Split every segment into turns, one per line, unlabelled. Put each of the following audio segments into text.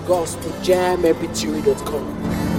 gospeljammpg.com.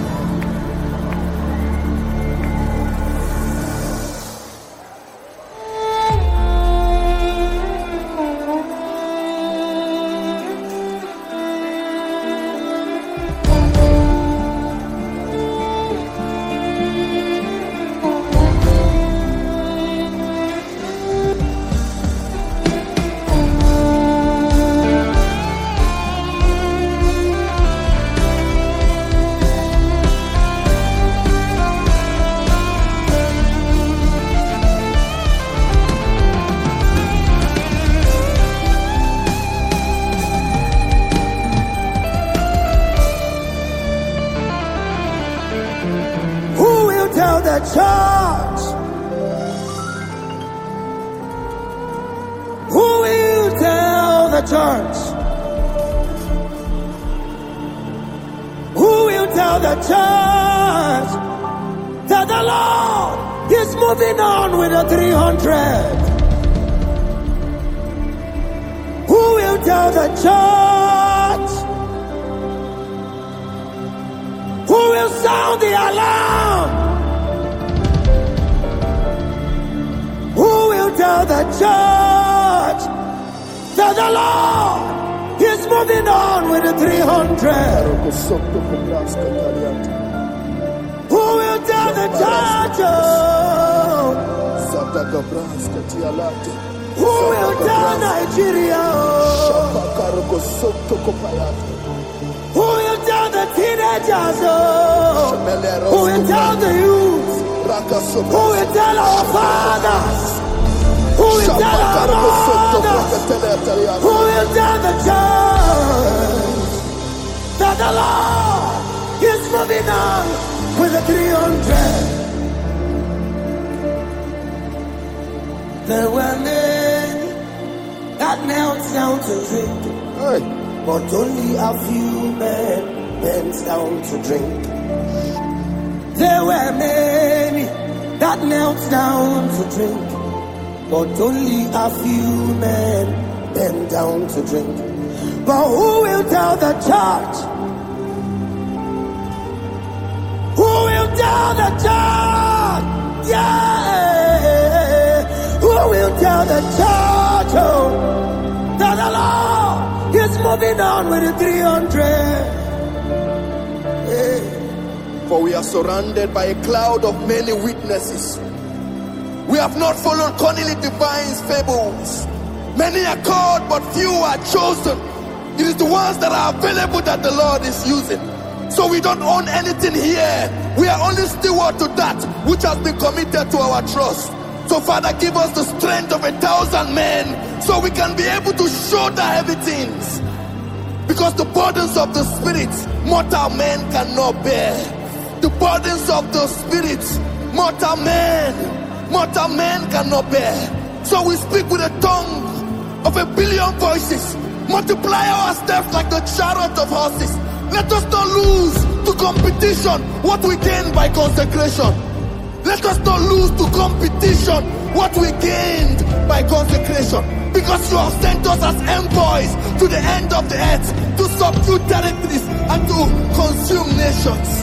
Church, who will tell the church? Who will tell the church that the Lord is moving on with the 300? Who will tell the church? Who will sound the alarm? Tell the church that the Lord is moving on with the 300. Who will tell the church? Who will tell Nigeria? Who will tell the teenagers? Who will tell the youth? Who will tell our fathers? Who will tell our mothers? Who will tell the church that the Lord is moving on with the 300? There were men that knelt down to drink, but only a few men bent down to drink. There were many that knelt down to drink, but only a few men bent down to drink. But who will tell the church? Who will tell the church? Yeah. Who will tell the church that the Lord is moving on with the 300? Yeah.
For we are surrounded by a cloud of many witnesses. We have not followed Cornelius Divine's fables. Many are called, but few are chosen. It is the ones that are available that the Lord is using. So we don't own anything here. We are only steward to that which has been committed to our trust. So Father, give us the strength of 1,000 men so we can be able to shoulder heavy things. Because the burdens of the Spirit, mortal men cannot bear. The burdens of the Spirit, mortal men cannot bear. So we speak with a tongue of 1 billion voices. Multiply our steps like the chariot of horses. Let us not lose to competition what we gain by consecration. Let us not lose to competition what we gained by consecration. Because you have sent us as envoys to the end of the earth to subdue territories and to consume nations.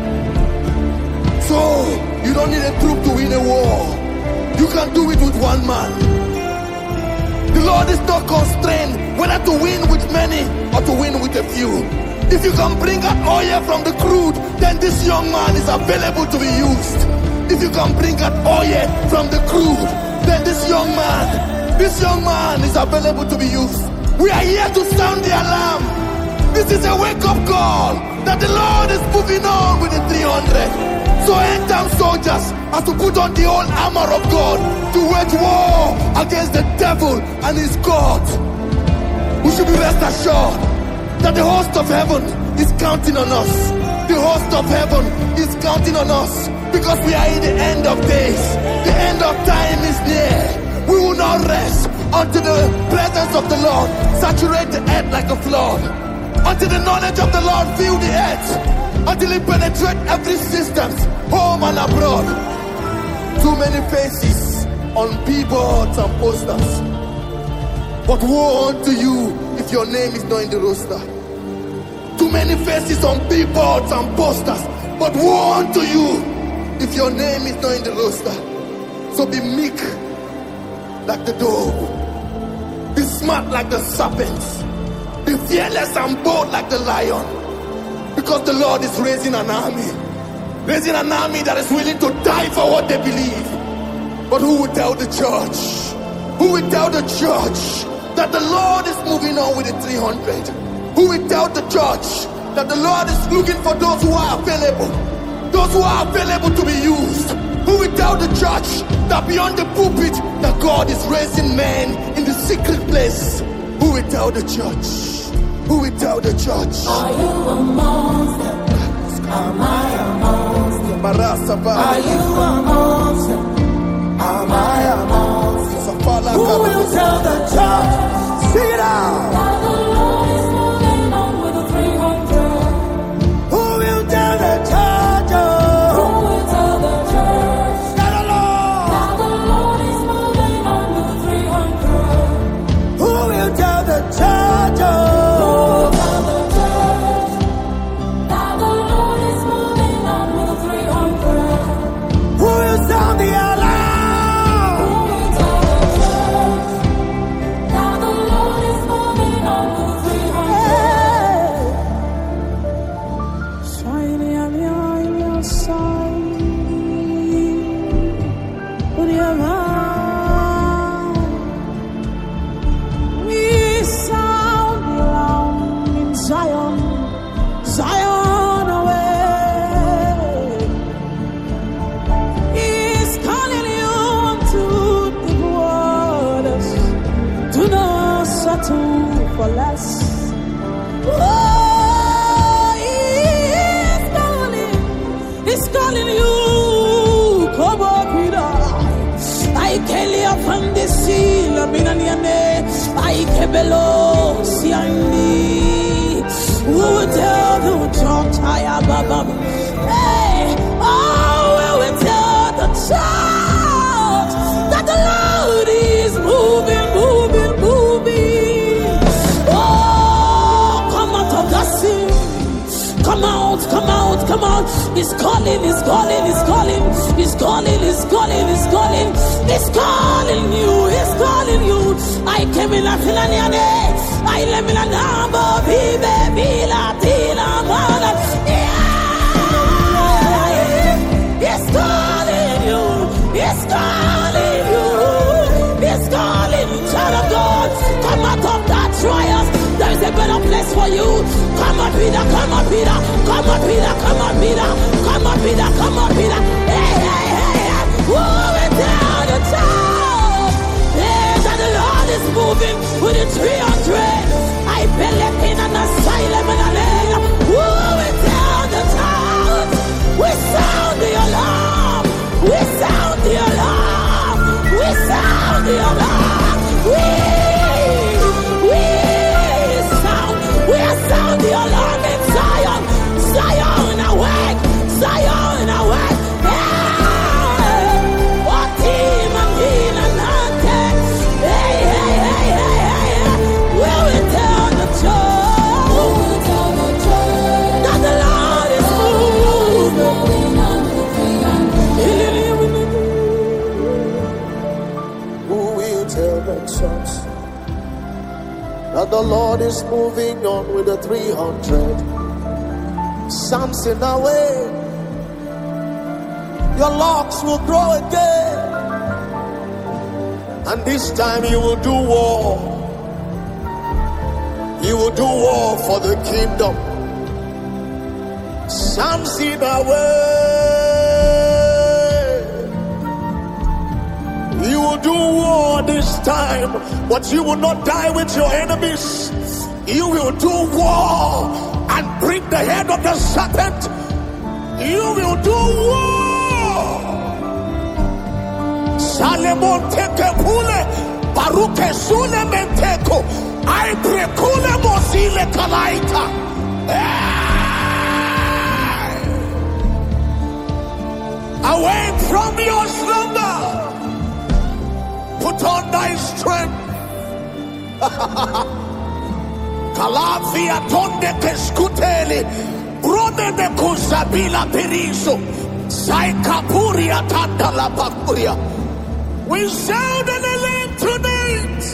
So you don't need a troop to win a war. You can do it with one man. The Lord is not constrained whether to win with many or to win with a few. If you can bring out oil from the crude, then this young man is available to be used. If you can bring out oil from the crude, then this young man is available to be used. We are here to sound the alarm. This is a wake-up call that the Lord is moving on with the 300. So end down soldiers as to put on the whole armor of God to wage war against the devil and his God. We should be rest assured that the host of heaven is counting on us. The host of heaven is counting on us because we are in the end of days. The end of time is near. We will not rest until the presence of the Lord saturate the earth like a flood. Until the knowledge of the Lord fill the earth. Until it penetrates every system, home and abroad. Too many faces on billboards and posters. But woe unto you if your name is not in the roster. Too many faces on billboards and posters, but woe unto you if your name is not in the roster. So be meek like the dove, be smart like the serpents, be fearless and bold like the lion, because the Lord is raising an army that is willing to die for what they believe. But who will tell the church? Who will tell the church that the Lord is moving on with the 300? Who will tell the church that the Lord is looking for those who are available to be used? Who will tell the church that beyond the pulpit that God is raising men in the secret place? Who will tell the church? Who will tell the church?
Are you amongst them? Am I amongst them? Are you amongst them? Am I amongst them? Who will tell the church? Sing it out.
Now the Lord is moving on with the 300.
Who will tell the church?
Who will tell the church?
Now the Lord.
Now the Lord is moving on with the 300.
Who will tell the church?
Who will tell the church? Now the Lord is moving on with the 300.
Who will sound the alarm?
Who will tell the church? Now the Lord is moving on with the 300.
Shining on your side, with your mind, we sound the alarm in Zion, Zion away. He's calling you to the waters, do not settle for less. He's calling you. Come on, Peter. I can live upon the sea. I can below. See, who will tell the church? Hey, oh, we will tell the church that the Lord is moving. Oh, come out of the sea. Come out. He's calling you. I came in a filaniane. I live in a number. He's calling you. Child of God, come out of that trials. There is a better place for you. Come on, Peter. Hey. Who will tell the child? Hey, that the Lord is moving with the 300. I believe in an asylum and a land. Who will tell the child? We sound the alarm. We sound the alarm. We sound the alarm in Zion. Zion awake. Hey, what team and hey. We will tell the church that the Lord is moving.
Who will tell the church that the Lord is moving on with the 300? Samson away. Your locks will grow again, and this time you will do war. You will do war for the kingdom. Samson away. You will do war this time, but you will not die with your enemies. You will do war and bring the head of the serpent. You will do war. Salemon teke pule, baruke sule menteko. I prekule mozile kalaita. Awake from your slumber. Put on thy strength. Kalavia tonde keskuteli Seli, Brome de Kusabila Periso, Saikapuria Tandala Pakuria. We sound an alarm tonight.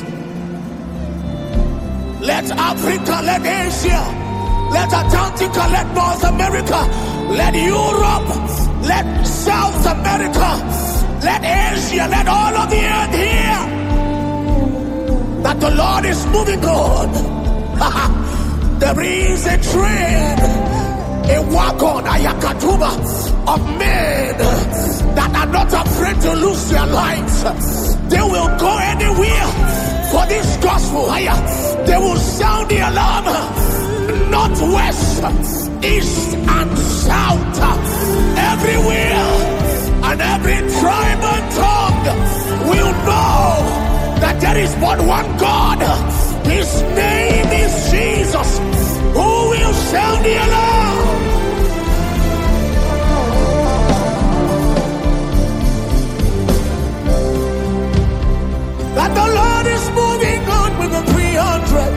Let Africa, let Asia, let Antarctica, let North America, let Europe, let South America, let Asia, let all of the earth hear that the Lord is moving on. There is a train, a wagon, a yakatuba of men that are not afraid to lose their lives. They will go anywhere for this gospel. They will sound the alarm. Northwest, east and south, everywhere, and every tribe and tongue will know that there is but one God. His name is Jesus, who will sound the alarm. That the Lord is moving on with the 300.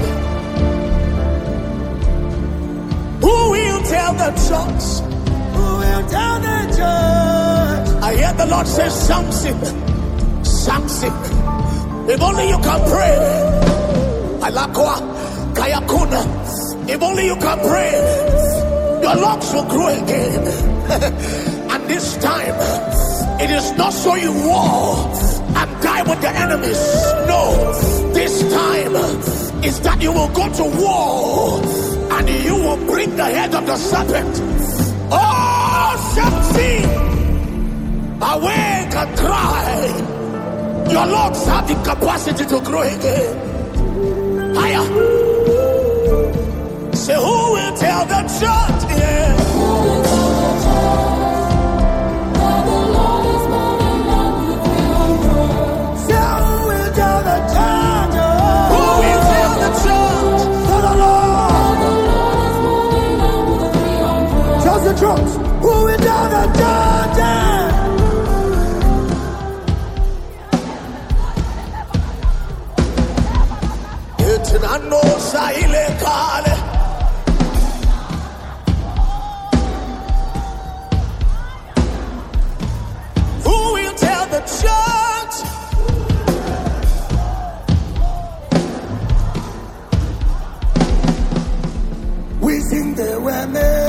Who will tell the church? Who will tell the church? I hear the Lord say, Samson, Samson, if only you can pray. Alakwa, Kayakuna, if only you can pray, your locks will grow again. And this time, it is not so you war and die with the enemies. No, this time is that you will go to war and you will bring the head of the serpent. Oh, Samson, awake and cry. Your locks have the capacity to grow again. Higher. Say, who will tell the church? Yeah. Drums. Who will down the Jordan? It's an unknown silent call. Who will tell the church? We sing the women.